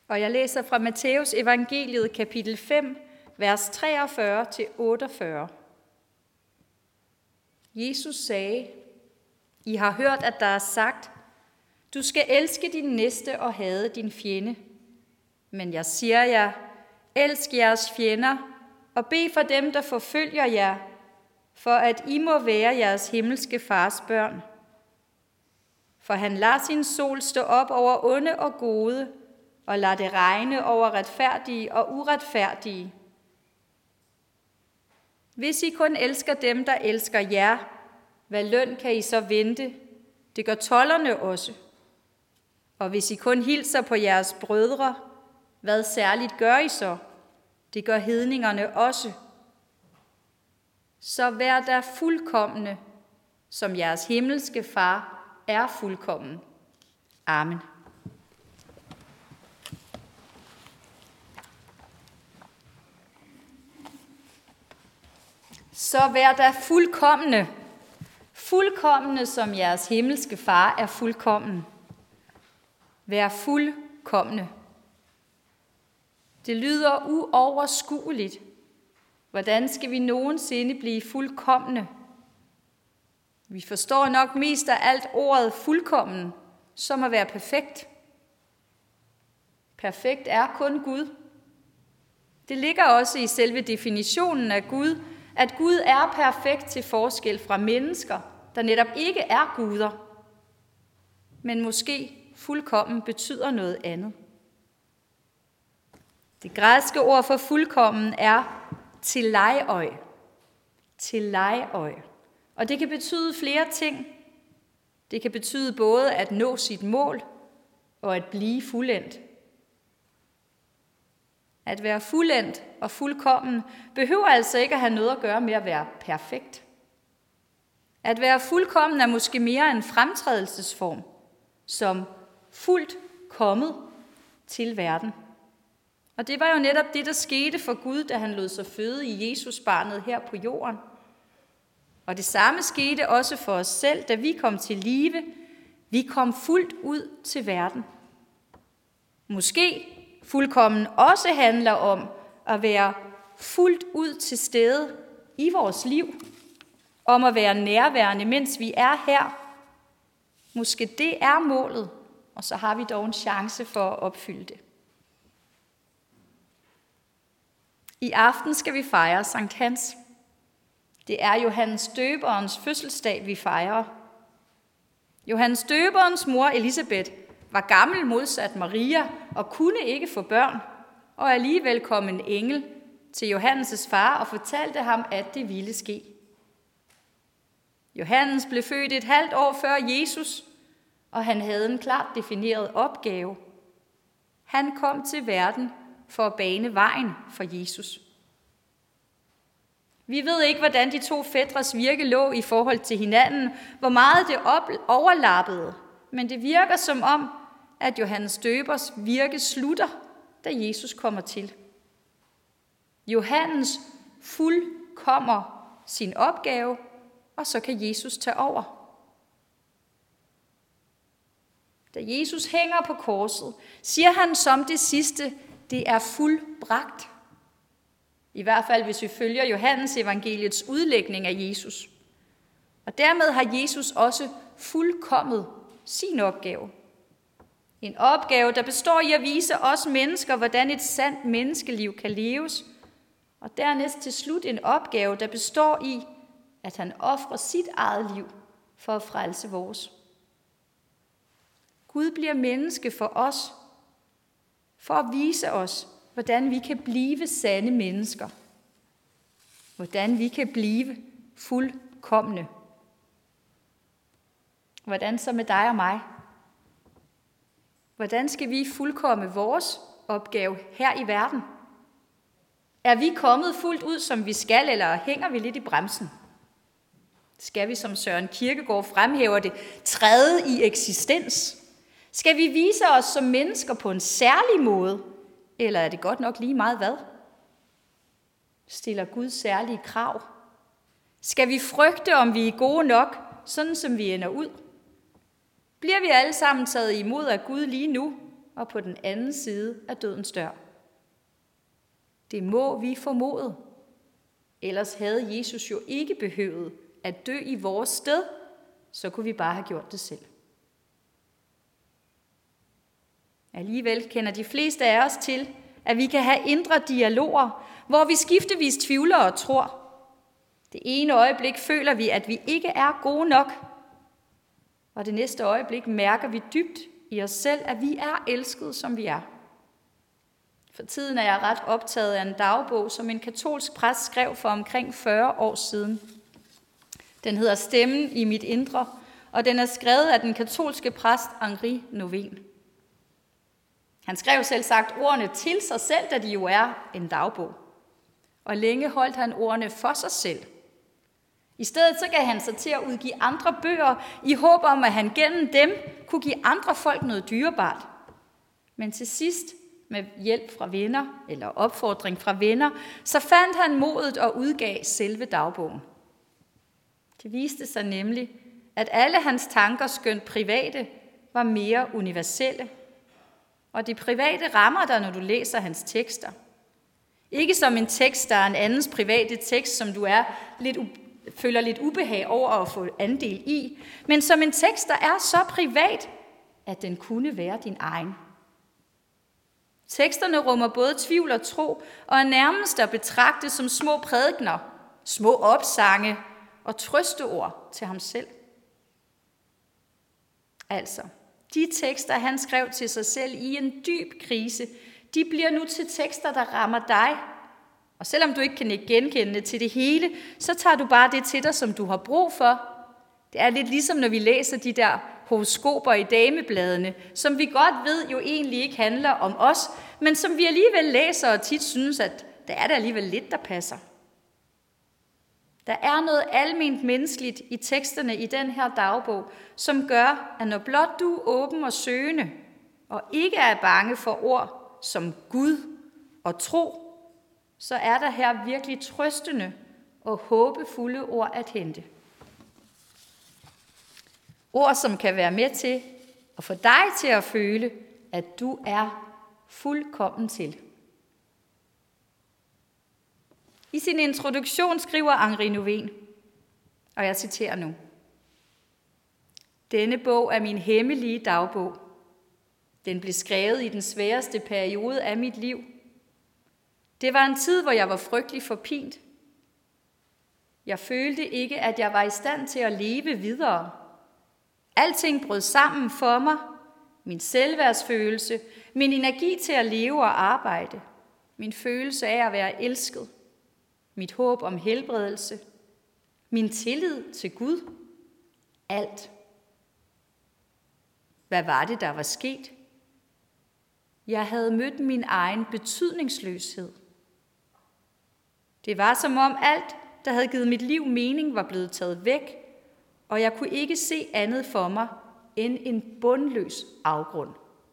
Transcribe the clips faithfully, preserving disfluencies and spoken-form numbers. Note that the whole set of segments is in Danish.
Og jeg læser fra Matthæus evangeliet kapitel fem, vers treogfyrre til otteogfyrre. Jesus sagde, I har hørt, at der er sagt, du skal elske din næste og hade din fjende. Men jeg siger jer, elsk jeres fjender og bed for dem, der forfølger jer, for at I må være jeres himmelske fars børn. For han lader sin sol stå op over onde og gode, og lader det regne over retfærdige og uretfærdige. Hvis I kun elsker dem, der elsker jer, hvad løn kan I så vente? Det gør tolderne også. Og hvis I kun hilser på jeres brødre, hvad særligt gør I så? Det gør hedningerne også. Så vær der fuldkomne, som jeres himmelske far er fuldkommen. Amen. Så vær der fuldkomne, fuldkomne, som jeres himmelske far er fuldkommen. Vær fuldkomne. Det lyder uoverskueligt. Hvordan skal vi nogensinde blive fuldkomne? Vi forstår nok mest af alt ordet fuldkommen, som at være perfekt. Perfekt er kun Gud. Det ligger også i selve definitionen af Gud, at Gud er perfekt til forskel fra mennesker, der netop ikke er guder, men måske fuldkommen betyder noget andet. Det græske ord for fuldkommen er teleioi. Teleioi. Og det kan betyde flere ting. Det kan betyde både at nå sit mål og at blive fuldendt. At være fuldendt og fuldkommen behøver altså ikke at have noget at gøre med at være perfekt. At være fuldkommen er måske mere en fremtrædelsesform, som fuldt kommet til verden. Og det var jo netop det, der skete for Gud, da han lod sig føde i Jesusbarnet her på jorden. Og det samme skete også for os selv, da vi kom til live. Vi kom fuldt ud til verden. Måske fuldkommen også handler om at være fuldt ud til stede i vores liv. Om at være nærværende, mens vi er her. Måske det er målet, og så har vi dog en chance for at opfylde det. I aften skal vi fejre Sankt Hans. Det er Johannes Døberens fødselsdag, vi fejrer. Johannes Døberens mor Elisabeth var gammel modsat Maria og kunne ikke få børn, og alligevel kom en engel til Johannes' far og fortalte ham, at det ville ske. Johannes blev født et halvt år før Jesus, og han havde en klart defineret opgave. Han kom til verden for at bane vejen for Jesus. Vi ved ikke, hvordan de to fætres virke lå i forhold til hinanden, hvor meget det overlappede, men det virker som om, at Johannes Døbers virke slutter, da Jesus kommer til. Johannes fuldkommer sin opgave, og så kan Jesus tage over. Da Jesus hænger på korset, siger han som det sidste, det er fuldbragt. I hvert fald, hvis vi følger Johannes evangeliets udlægning af Jesus. Og dermed har Jesus også fuldkommet sin opgave. En opgave, der består i at vise os mennesker, hvordan et sandt menneskeliv kan leves. Og dernæst til slut en opgave, der består i, at han ofrer sit eget liv for at frelse vores. Gud bliver menneske for os, for at vise os, hvordan vi kan blive sande mennesker. Hvordan vi kan blive fuldkomne. Hvordan så med dig og mig? Hvordan skal vi fuldkomme vores opgave her i verden? Er vi kommet fuldt ud, som vi skal, eller hænger vi lidt i bremsen? Skal vi, som Søren Kierkegaard fremhæver det, træde i eksistens? Skal vi vise os som mennesker på en særlig måde, eller er det godt nok lige meget hvad? Stiller Gud særlige krav? Skal vi frygte, om vi er gode nok, sådan som vi ender ud? Bliver vi alle sammen taget imod af Gud lige nu, og på den anden side af dødens dør. Det må vi formode. Ellers havde Jesus jo ikke behøvet at dø i vores sted, så kunne vi bare have gjort det selv. Alligevel kender de fleste af os til, at vi kan have indre dialoger, hvor vi skiftevis tvivler og tror. Det ene øjeblik føler vi, at vi ikke er gode nok, og det næste øjeblik mærker vi dybt i os selv, at vi er elsket, som vi er. For tiden er jeg ret optaget af en dagbog, som en katolsk præst skrev for omkring fyrre år siden. Den hedder Stemmen i mit indre, og den er skrevet af den katolske præst Henri Nouwen. Han skrev selv sagt ordene til sig selv, da de jo er en dagbog. Og længe holdt han ordene for sig selv. I stedet så gav han sig til at udgive andre bøger, i håb om, at han gennem dem kunne give andre folk noget dyrebart. Men til sidst, med hjælp fra venner, eller opfordring fra venner, så fandt han modet og udgav selve dagbogen. Det viste sig nemlig, at alle hans tanker, skønt private, var mere universelle. Og de private rammer dig, når du læser hans tekster. Ikke som en tekst, der er en andens private tekst, som du er lidt u- føler lidt ubehag over at få andel i, men som en tekst, der er så privat, at den kunne være din egen. Teksterne rummer både tvivl og tro, og er nærmest at betragte som små prædikener, små opsange og trøsteord til ham selv. Altså, de tekster, han skrev til sig selv i en dyb krise, de bliver nu til tekster, der rammer dig. Og selvom du ikke kan genkende til det hele, så tager du bare det til dig, som du har brug for. Det er lidt ligesom, når vi læser de der horoskoper i damebladene, som vi godt ved jo egentlig ikke handler om os, men som vi alligevel læser og tit synes, at der er der alligevel lidt, der passer. Der er noget alment menneskeligt i teksterne i den her dagbog, som gør, at når blot du er åben og søgende, og ikke er bange for ord som Gud og tro, så er der her virkelig trøstende og håbefulde ord at hente. Ord, som kan være med til at få dig til at føle, at du er fuldkommen til. I sin introduktion skriver Henri Nouwen, og jeg citerer nu: Denne bog er min hemmelige dagbog. Den blev skrevet i den sværeste periode af mit liv. Det var en tid, hvor jeg var frygtelig forpint. Jeg følte ikke, at jeg var i stand til at leve videre. Alting brød sammen for mig. Min selvværdsfølelse, min energi til at leve og arbejde, min følelse af at være elsket, mit håb om helbredelse, min tillid til Gud, alt. Hvad var det, der var sket? Jeg havde mødt min egen betydningsløshed. Det var som om alt, der havde givet mit liv mening, var blevet taget væk, og jeg kunne ikke se andet for mig end en bundløs afgrund.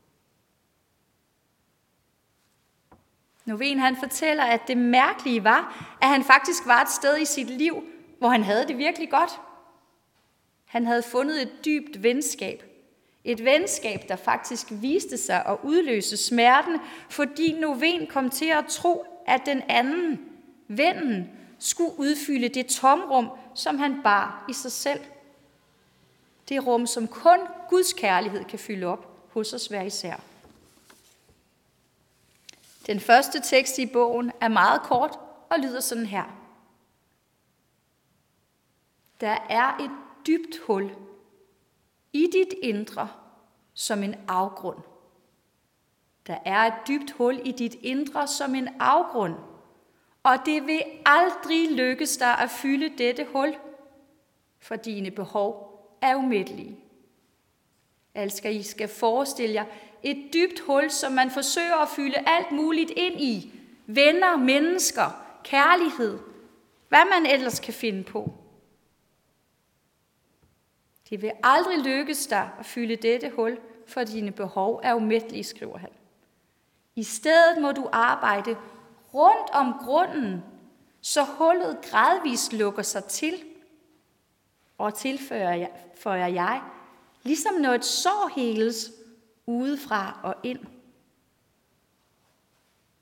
Nouwen han fortæller, at det mærkelige var, at han faktisk var et sted i sit liv, hvor han havde det virkelig godt. Han havde fundet et dybt venskab. Et venskab, der faktisk viste sig at udløse smerten, fordi Nouwen kom til at tro, at den anden, vennen, skulle udfylde det tomrum, som han bar i sig selv. Det rum, som kun Guds kærlighed kan fylde op hos os hver især. Den første tekst i bogen er meget kort og lyder sådan her. Der er et dybt hul i dit indre som en afgrund. Der er et dybt hul i dit indre som en afgrund, og det vil aldrig lykkes dig at fylde dette hul, for dine behov er umættelige. Altså, I skal forestille jer et dybt hul, som man forsøger at fylde alt muligt ind i. Venner, mennesker, kærlighed, hvad man ellers kan finde på. Det vil aldrig lykkes dig at fylde dette hul, for dine behov er umættelige, skriver han. I stedet må du arbejde rundt om grunden, så hullet gradvist lukker sig til. Og tilføjer jeg, jeg, ligesom når et sår heles udefra og ind.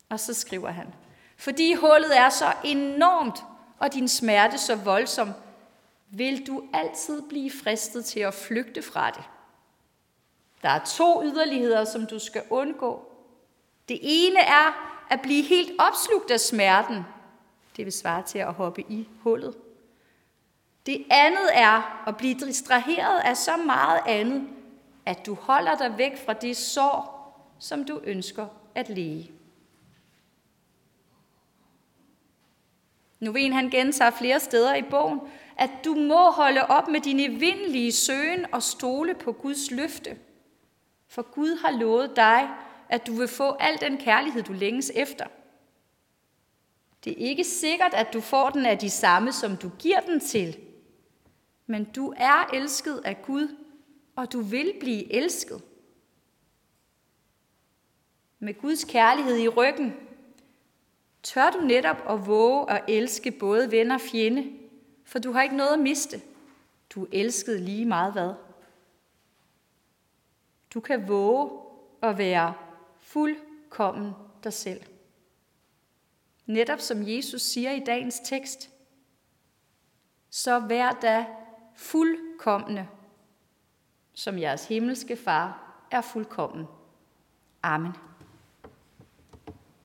Og så skriver han, fordi hullet er så enormt, og din smerte så voldsom, vil du altid blive fristet til at flygte fra det. Der er to yderligheder, som du skal undgå. Det ene er at blive helt opslugt af smerten. Det vil svare til at hoppe i hullet. Det andet er at blive distraheret af så meget andet, at du holder dig væk fra det sår, som du ønsker at læge. Novén han gentager flere steder i bogen, at du må holde op med din evindelige søgen og stole på Guds løfte. For Gud har lovet dig, at du vil få al den kærlighed, du længes efter. Det er ikke sikkert, at du får den af de samme, som du giver den til. Men du er elsket af Gud, og du vil blive elsket. Med Guds kærlighed i ryggen, tør du netop at våge at elske både ven og fjende, for du har ikke noget at miste. Du er elsket lige meget hvad. Du kan våge at være fuldkommen dig selv. Netop som Jesus siger i dagens tekst, så vær da fuldkomne, som jeres himmelske far er fuldkommen. Amen.